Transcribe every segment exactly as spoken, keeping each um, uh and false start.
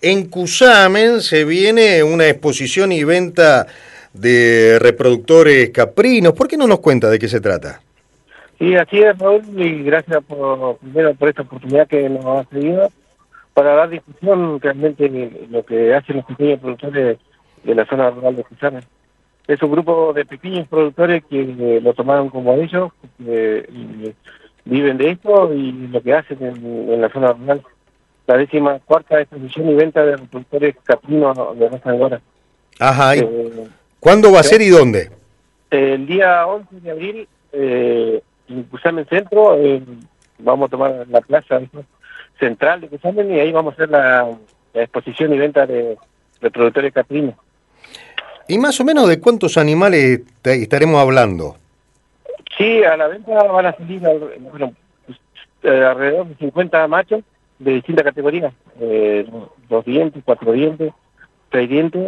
En Cusamen se viene una exposición y venta de reproductores caprinos. ¿Por qué no nos cuenta de qué se trata? Sí, así es, Raúl, y gracias por, primero por esta oportunidad que nos ha seguido para dar difusión realmente de lo que hacen los pequeños productores de la zona rural de Cusamen. Es un grupo de pequeños productores que eh, lo tomaron como ellos, que eh, viven de esto y lo que hacen en, en la zona rural. La décima cuarta exposición y venta de reproductores caprinos de raza angora. Ajá, ¿y Eh, cuándo va a se ser y dónde? El día once de abril, eh, en Cusamen Centro, eh, vamos a tomar la plaza central de Cusamen y ahí vamos a hacer la, la exposición y venta de reproductores caprinos. ¿Y más o menos de cuántos animales te- estaremos hablando? Sí, a la venta van a salir al- bueno, pues, eh, alrededor de cincuenta machos de distintas categorías, eh, dos dientes, cuatro dientes, seis dientes,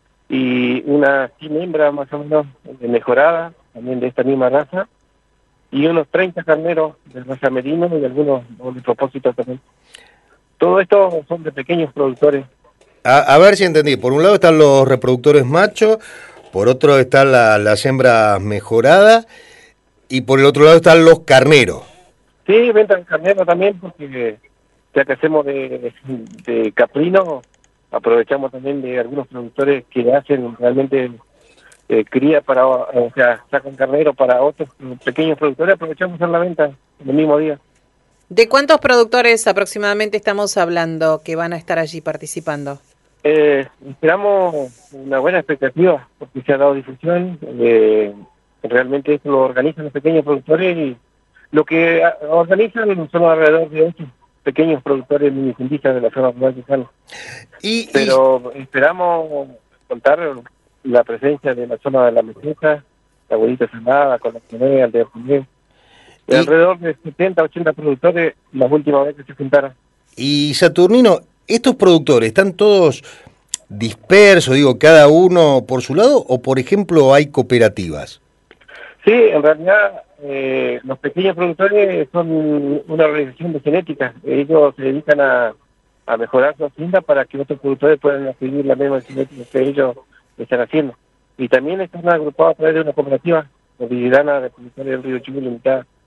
y una cien hembras más o menos eh, mejorada, también de esta misma raza, y unos treinta carneros de raza merino y algunos de propósito también. Todo esto son de pequeños productores. A, a ver si entendí. Por un lado están los reproductores machos, por otro están la- las hembras mejoradas y por el otro lado están los carneros. Sí, venta carnero también porque ya que hacemos de, de caprino, aprovechamos también de algunos productores que hacen realmente eh, cría para, o sea, sacan carnero para otros pequeños productores, aprovechamos hacer la venta el mismo día. ¿De cuántos productores aproximadamente estamos hablando que van a estar allí participando? Eh, esperamos una buena expectativa porque se ha dado difusión, eh, realmente esto lo organizan los pequeños productores y lo que ah, organizan son alrededor de ocho pequeños productores minifundistas de la zona rural de Sano. Y, y, Pero esperamos contar la presencia de la zona de la meseta, la abuelita Sanada, con la Comunidad, el de Arjunés, de y, alrededor de setenta, ochenta productores las últimas veces que se juntaron. y Saturnino, ¿estos productores están todos dispersos, digo, cada uno por su lado, o por ejemplo hay cooperativas? Sí, en realidad eh, los pequeños productores son una organización de genética. Ellos se dedican a, a mejorar su hacienda para que otros productores puedan adquirir la misma genética que ellos están haciendo. Y también están agrupados a través de una cooperativa, Vividana de Productores del Río Chico Limitada.